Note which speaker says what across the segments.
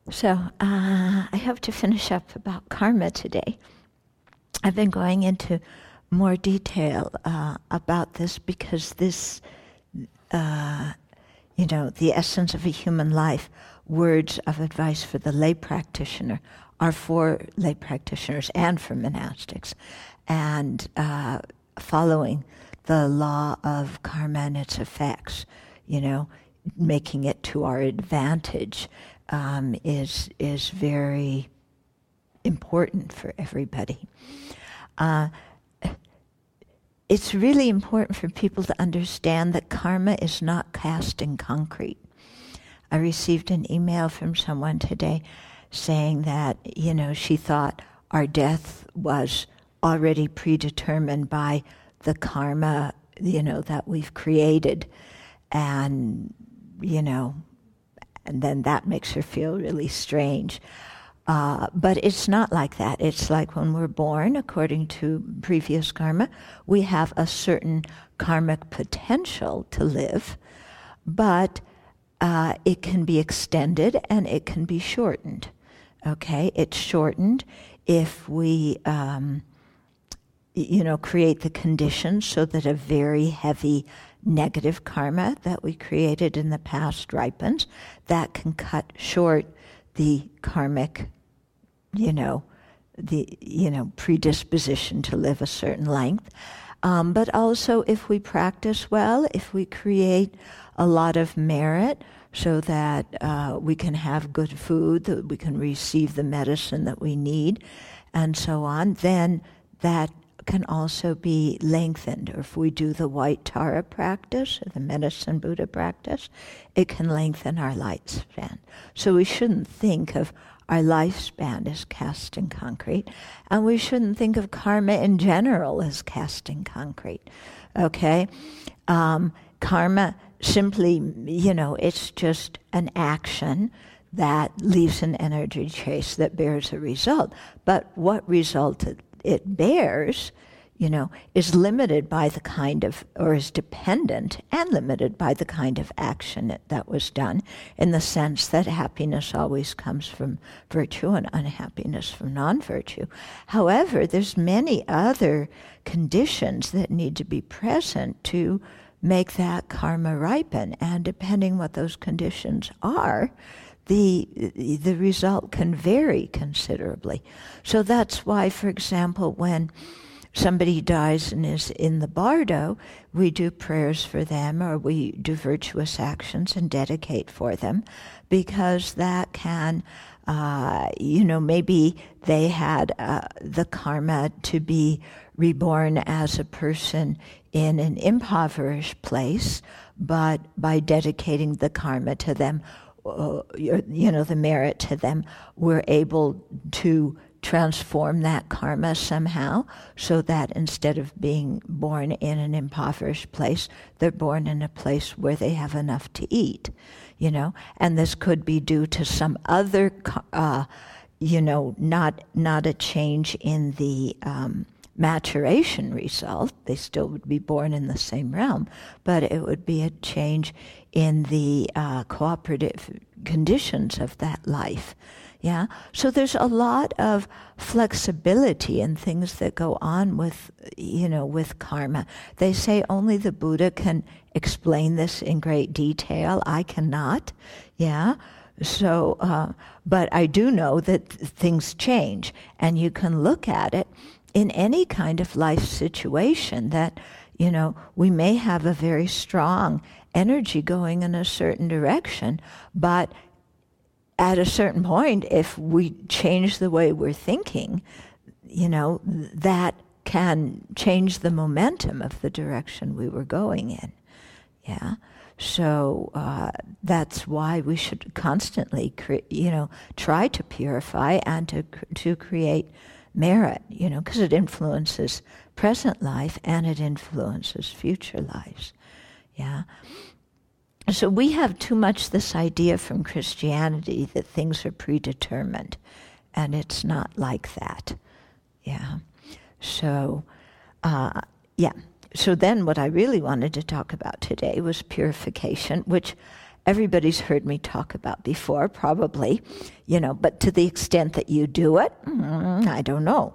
Speaker 1: So I hope to finish up about karma today. I've been going into more detail about this because this, the essence of a human life, words of advice for the lay practitioner are for lay practitioners and for monastics. And following the law of karma and its effects, making it to our advantage is very important for everybody. It's really important for people to understand that karma is not cast in concrete. I received an email from someone today saying that, she thought our death was already predetermined by the karma, that we've created. And then that makes her feel really strange. But it's not like that. It's like when we're born, according to previous karma, we have a certain karmic potential to live, but it can be extended and it can be shortened. Okay? It's shortened if we, create the conditions so that a very heavy negative karma that we created in the past ripens. That can cut short the karmic, predisposition to live a certain length. But also if we practice well, if we create a lot of merit so that we can have good food, that we can receive the medicine that we need, and so on, then that can also be lengthened. Or if we do the White Tara practice, or the Medicine Buddha practice, it can lengthen our lifespan. So we shouldn't think of our lifespan as cast in concrete, and we shouldn't think of karma in general as cast in concrete. Okay? Karma simply, it's just an action that leaves an energy trace that bears a result. But what result it bears, is limited by the kind of, or is dependent and limited by the kind of action that was done, in the sense that happiness always comes from virtue and unhappiness from non-virtue. However, there's many other conditions that need to be present to make that karma ripen, and depending what those conditions are, the result can vary considerably. So that's why, for example, when somebody dies and is in the bardo, we do prayers for them, or we do virtuous actions and dedicate for them, because that can, maybe they had the karma to be reborn as a person in an impoverished place, but by dedicating the karma to them, the merit to them, we're able to transform that karma somehow, so that instead of being born in an impoverished place, they're born in a place where they have enough to eat, And this could be due to some other, not a change in the maturation result. They still would be born in the same realm, but it would be a change in the cooperative conditions of that life. Yeah? So there's a lot of flexibility in things that go on with, with karma. They say only the Buddha can explain this in great detail. I cannot. Yeah? So, but I do know that things change, and you can look at it in any kind of life situation that, we may have a very strong energy going in a certain direction, but at a certain point, if we change the way we're thinking, that can change the momentum of the direction we were going in. Yeah. So that's why we should constantly, try to purify and to create merit, because it influences present life and it influences future lives. Yeah. So we have too much this idea from Christianity that things are predetermined, and it's not like that. Yeah. So, So then what I really wanted to talk about today was purification, which everybody's heard me talk about before, probably, but to the extent that you do it, I don't know.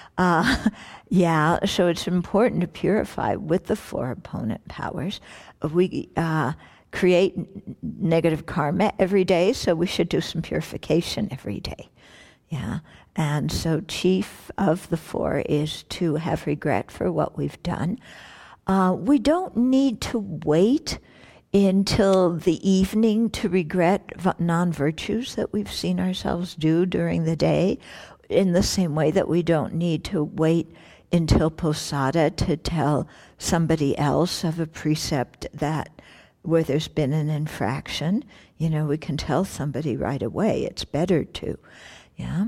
Speaker 1: So it's important to purify with the 4 opponent powers. We create negative karma every day, so we should do some purification every day. Yeah, and so chief of the 4 is to have regret for what we've done. We don't need to wait until the evening to regret non-virtues that we've seen ourselves do during the day, in the same way that we don't need to wait until posada to tell somebody else of a precept where there's been an infraction. We can tell somebody right away. It's better to. Yeah.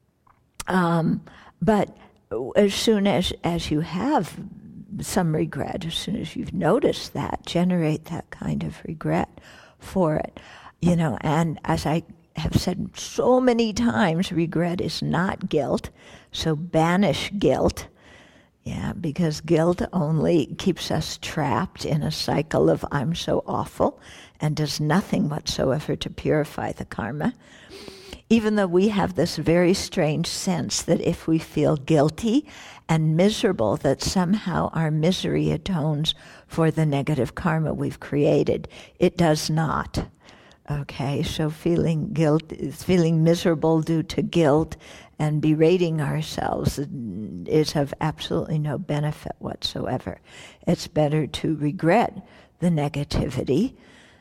Speaker 1: But as soon as you have some regret, as soon as you've noticed that, generate that kind of regret for it. And as I have said so many times, regret is not guilt. So banish guilt. Yeah, because guilt only keeps us trapped in a cycle of I'm so awful and does nothing whatsoever to purify the karma. Even though we have this very strange sense that if we feel guilty and miserable, that somehow our misery atones for the negative karma we've created. It does not. Okay, so feeling miserable due to guilt and berating ourselves is of absolutely no benefit whatsoever. It's better to regret the negativity,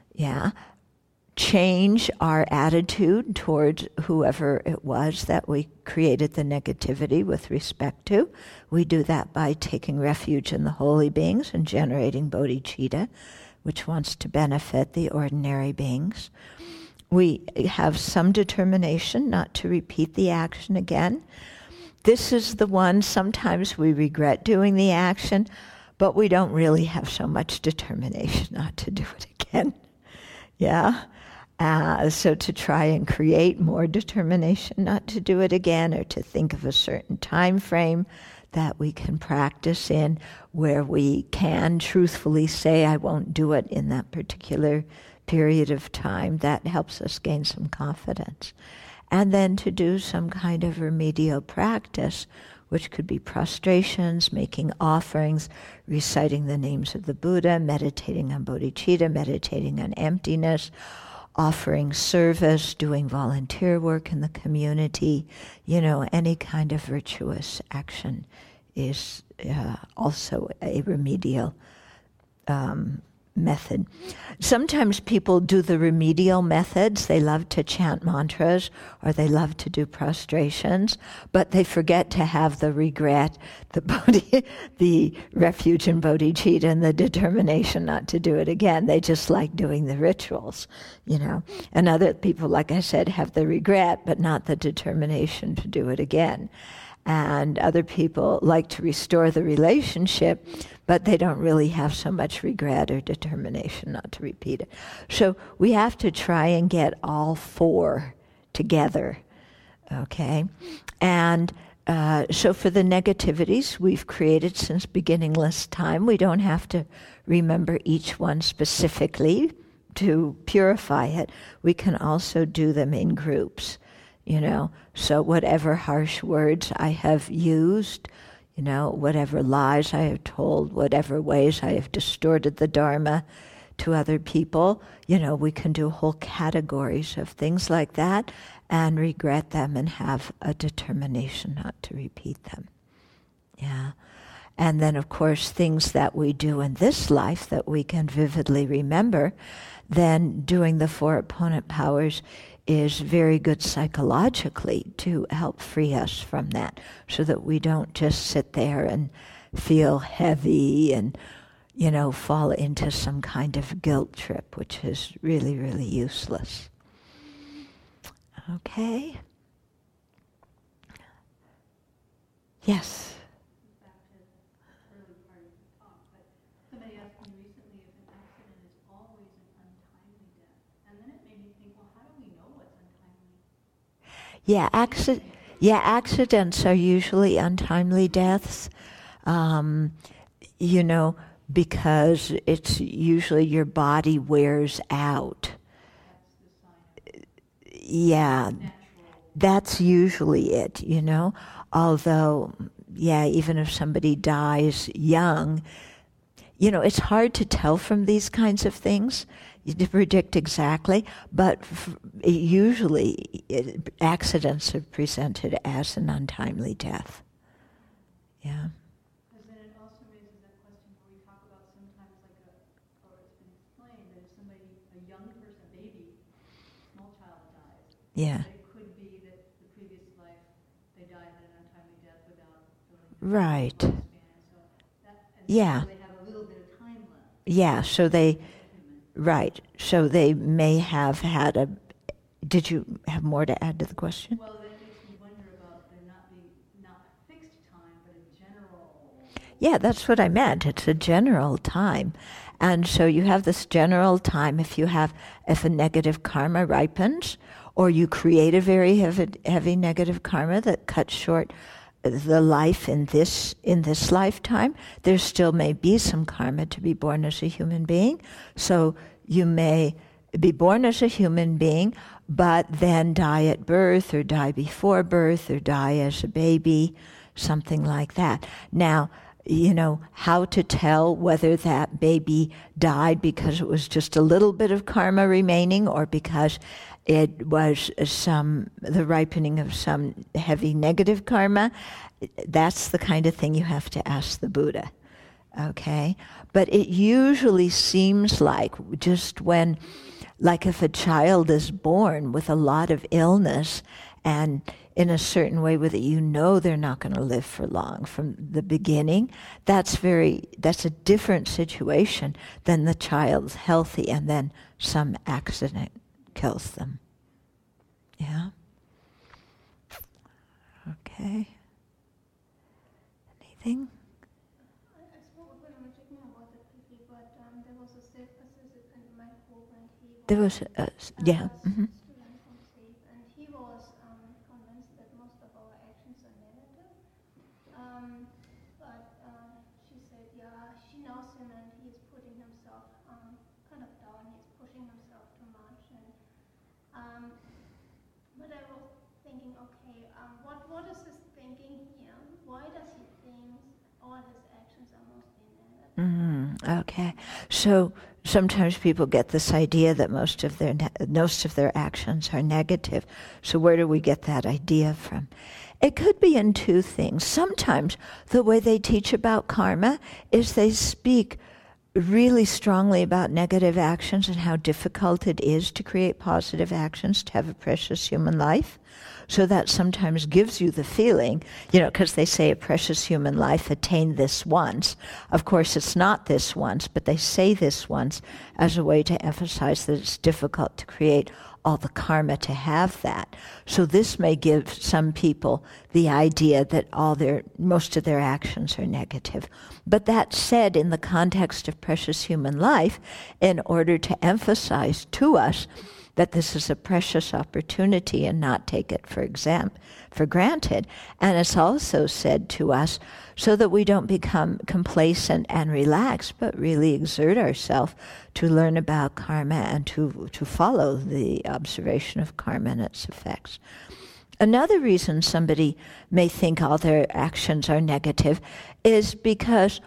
Speaker 1: change our attitude towards whoever it was that we created the negativity with respect to. We do that by taking refuge in the holy beings and generating bodhicitta, which wants to benefit the ordinary beings. We have some determination not to repeat the action again. This is the one, sometimes we regret doing the action, but we don't really have so much determination not to do it again. Yeah? So to try and create more determination not to do it again, or to think of a certain time frame that we can practice in where we can truthfully say, I won't do it in that particular period of time, that helps us gain some confidence. And then to do some kind of remedial practice, which could be prostrations, making offerings, reciting the names of the Buddha, meditating on bodhicitta, meditating on emptiness, offering service, doing volunteer work in the community, any kind of virtuous action is also a remedial method. Sometimes people do the remedial methods. They love to chant mantras or they love to do prostrations, but they forget to have the regret, the refuge in bodhicitta, and the determination not to do it again. They just like doing the rituals, And other people, like I said, have the regret, but not the determination to do it again. And other people like to restore the relationship, but they don't really have so much regret or determination not to repeat it. So we have to try and get all 4 together, okay? And so for the negativities we've created since beginningless time, we don't have to remember each one specifically to purify it. We can also do them in groups. So whatever harsh words I have used, whatever lies I have told, whatever ways I have distorted the Dharma to other people, we can do whole categories of things like that and regret them and have a determination not to repeat them. Yeah. And then, of course, things that we do in this life that we can vividly remember, then doing the 4 opponent powers is very good psychologically to help free us from that, so that we don't just sit there and feel heavy and, fall into some kind of guilt trip, which is really, really useless. Okay? Yes? Accidents are usually untimely deaths, because it's usually your body wears out. Yeah, that's usually it, you know. Although, yeah, even if somebody dies young, you know, it's hard to tell from these kinds of things to predict exactly, but usually accidents are presented as an untimely death. Yeah.
Speaker 2: Because then it also raises that question where we talk about sometimes or it's been explained that if somebody, a young person, a baby, small child dies,
Speaker 1: Yeah.
Speaker 2: it could be that the previous life they died at an untimely death without going
Speaker 1: Right.
Speaker 2: lifespan. So
Speaker 1: Yeah.
Speaker 2: they have a little bit of time left.
Speaker 1: Yeah, so right, so they may have had a, did you have more to add to the question?
Speaker 2: Well, that makes me wonder about there not being, not a fixed time, but a general.
Speaker 1: Yeah, that's what I meant. It's a general time. And so you have this general time if a negative karma ripens, or you create a very heavy negative karma that cuts short the life in this lifetime, there still may be some karma to be born as a human being. So you may be born as a human being, but then die at birth, or die before birth, or die as a baby, something like that. Now, you know, how to tell whether that baby died because it was just a little bit of karma remaining, or because it was the ripening of some heavy negative karma, that's the kind of thing you have to ask the Buddha, okay? But it usually seems like just when, like if a child is born with a lot of illness and in a certain way with it, you know they're not going to live for long from the beginning, that's a different situation than the child's healthy and then some accident kills them. Yeah? Okay. Anything?
Speaker 3: I spoke when I was checking about the PP, but there was a participant in my group, and he was,
Speaker 1: There was, yeah.
Speaker 3: student from SAFE, and he was convinced that most of our actions are negative. But she said, yeah, she knows him, and he's putting himself kind of down. He's pushing himself too much, and but I was thinking, okay, what is his thinking here? Why does he think all his actions are mostly negative?
Speaker 1: Okay. So sometimes people get this idea that most of their actions are negative. So where do we get that idea from? It could be in two things. Sometimes the way they teach about karma is they speak really strongly about negative actions and how difficult it is to create positive actions, to have a precious human life. So that sometimes gives you the feeling, you know, because they say a precious human life attained this once. Of course, it's not this once, but they say this once as a way to emphasize that it's difficult to create all the karma to have that. So this may give some people the idea that most of their actions are negative. But that said, in the context of precious human life, in order to emphasize to us that this is a precious opportunity and not take it for granted. And it's also said to us so that we don't become complacent and relaxed, but really exert ourselves to learn about karma and to follow the observation of karma and its effects. Another reason somebody may think all their actions are negative is because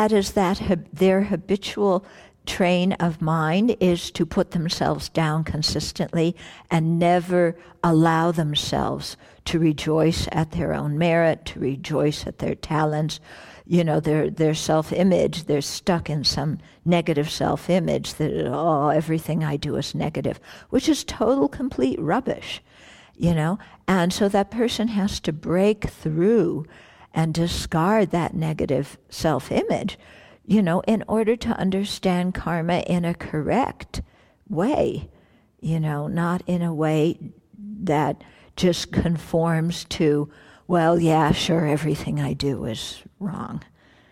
Speaker 1: their habitual train of mind is to put themselves down consistently and never allow themselves to rejoice at their own merit, to rejoice at their talents. You know, their self-image, they're stuck in some negative self-image that, everything I do is negative, which is total, complete rubbish, you know. And so that person has to break through and discard that negative self-image, you know, in order to understand karma in a correct way, you know, not in a way that just conforms to, well, yeah, sure, everything I do is wrong.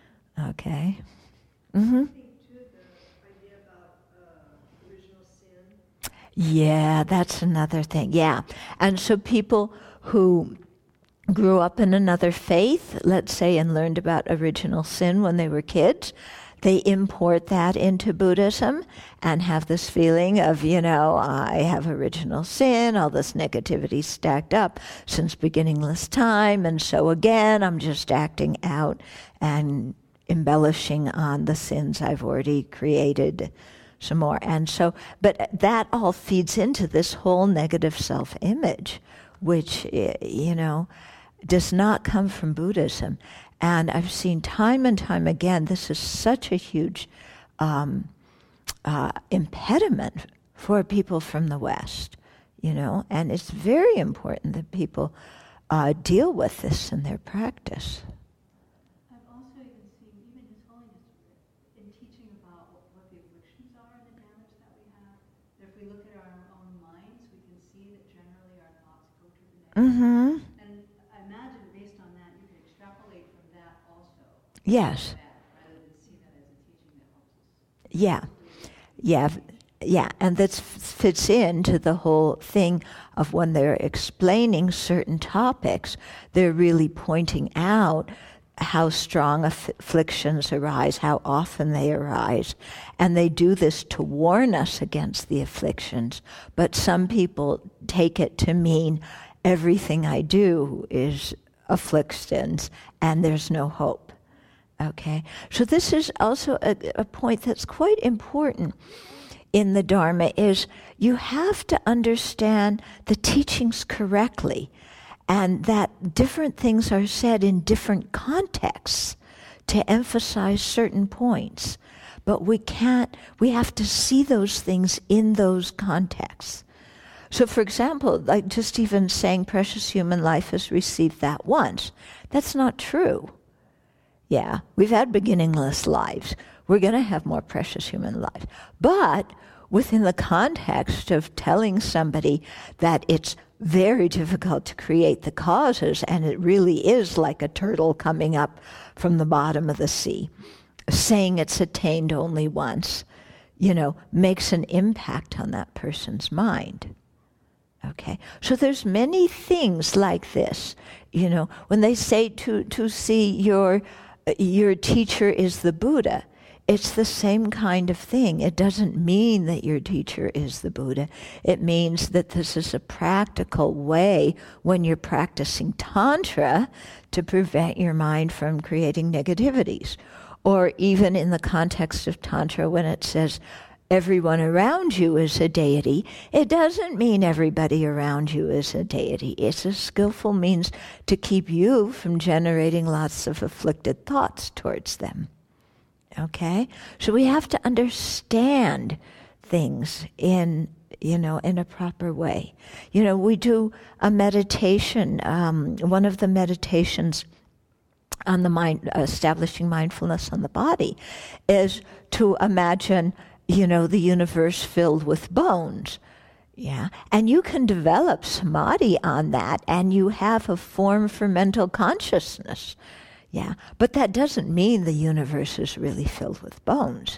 Speaker 1: Okay? Mm-hmm. Yeah, that's another thing. Yeah. And so people who grew up in another faith, let's say, and learned about original sin when they were kids, they import that into Buddhism and have this feeling of, I have original sin, all this negativity stacked up since beginningless time, and so again, I'm just acting out and embellishing on the sins I've already created some more. And so, but that all feeds into this whole negative self-image, which, does not come from Buddhism. And I've seen time and time again, this is such a huge impediment for people from the West, and it's very important that people deal with this in their practice.
Speaker 2: I've also even seen, even His Holiness, in teaching about what the afflictions are and the damage that we have, that if we look at our own minds, we can see that generally our thoughts go to the negative.
Speaker 1: Mm-hmm. Yes. Yeah. And that fits into the whole thing of when they're explaining certain topics, they're really pointing out how strong afflictions arise, how often they arise. And they do this to warn us against the afflictions. But some people take it to mean everything I do is afflictions and there's no hope. Okay, so this is also a point that's quite important in the Dharma, is you have to understand the teachings correctly, and that different things are said in different contexts to emphasize certain points. But we have to see those things in those contexts. So for example, like just even saying precious human life has received that once, that's not true. Yeah, we've had beginningless lives. We're going to have more precious human lives. But within the context of telling somebody that it's very difficult to create the causes, and it really is like a turtle coming up from the bottom of the sea, saying it's attained only once, makes an impact on that person's mind. Okay, so there's many things like this. When they say to see your teacher is the Buddha, it's the same kind of thing. It doesn't mean that your teacher is the Buddha. It means that this is a practical way when you're practicing Tantra to prevent your mind from creating negativities. Or even in the context of Tantra, when it says everyone around you is a deity, it doesn't mean everybody around you is a deity. It's a skillful means to keep you from generating lots of afflicted thoughts towards them. Okay? So we have to understand things in a proper way. We do a meditation, one of the meditations on the mind, establishing mindfulness on the body, is to imagine the universe filled with bones. Yeah. And you can develop samadhi on that, and you have a form for mental consciousness. Yeah. But that doesn't mean the universe is really filled with bones.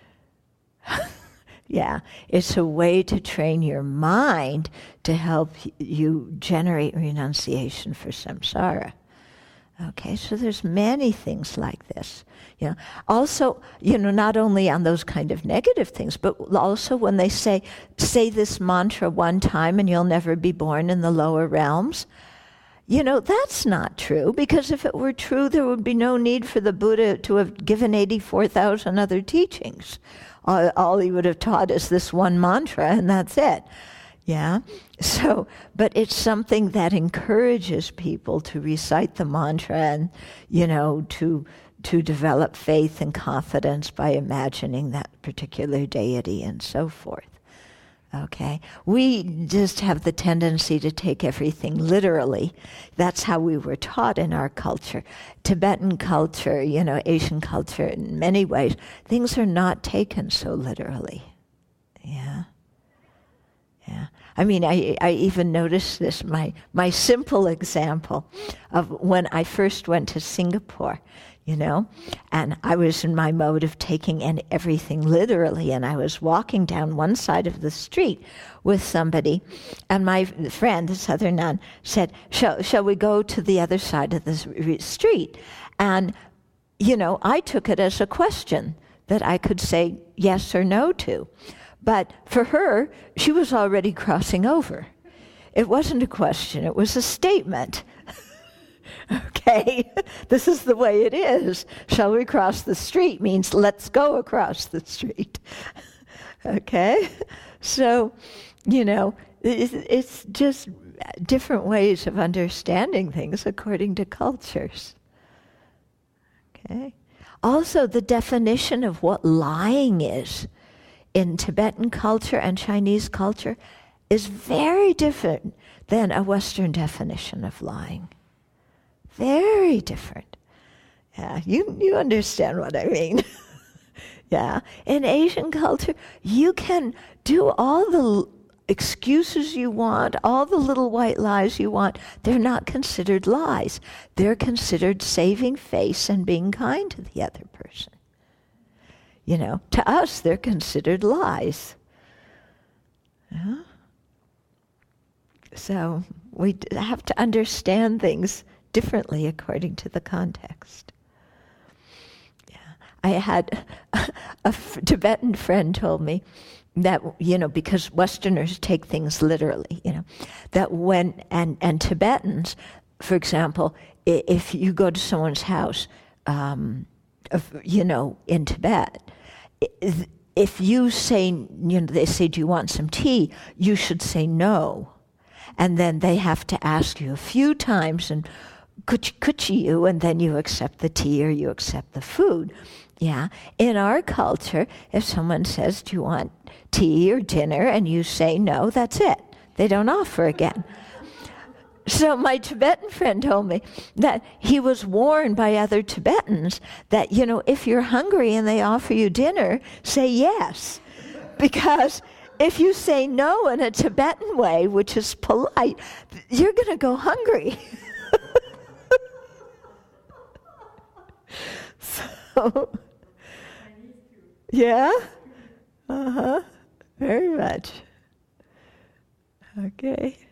Speaker 1: Yeah. It's a way to train your mind to help you generate renunciation for samsara. Okay, so there's many things like this. Also, not only on those kind of negative things, but also when they say this mantra one time and you'll never be born in the lower realms. That's not true, because if it were true, there would be no need for the Buddha to have given 84,000 other teachings. All he would have taught is this one mantra, and that's it. Yeah. So, but it's something that encourages people to recite the mantra and, to develop faith and confidence by imagining that particular deity and so forth. Okay. We just have the tendency to take everything literally. That's how we were taught in our culture. Tibetan culture, Asian culture, in many ways, things are not taken so literally. Yeah. Yeah. I mean, I even noticed this, my simple example of when I first went to Singapore, and I was in my mode of taking everything literally, and I was walking down one side of the street with somebody, and my friend, this other nun, said, shall we go to the other side of the street? And, I took it as a question. that I could say yes or no to. But for her, she was already crossing over. It wasn't a question, it was a statement. Okay, this is the way it is. Shall we cross the street means let's go across the street. Okay, so, it's just different ways of understanding things according to cultures. Okay. Also, the definition of what lying is in Tibetan culture and Chinese culture is very different than a Western definition of lying. Very different. Yeah, you understand what I mean. Yeah. In Asian culture, you can do all the excuses you want, all the little white lies you want. They're not considered lies. They're considered saving face and being kind to the other person. To us, they're considered lies. Yeah? So we have to understand things differently according to the context. Yeah. I had a Tibetan friend told me that, because Westerners take things literally, that when, and Tibetans, for example, if you go to someone's house, in Tibet, if you say, they say, do you want some tea? You should say no. And then they have to ask you a few times, and kuchi you, and then you accept the tea or you accept the food. Yeah. In our culture, if someone says, do you want tea or dinner, and you say no, that's it. They don't offer again. So my Tibetan friend told me that he was warned by other Tibetans that, if you're hungry and they offer you dinner, say yes. Because if you say no in a Tibetan way, which is polite, you're going to go hungry. So, yeah? Uh-huh. Very much. Okay.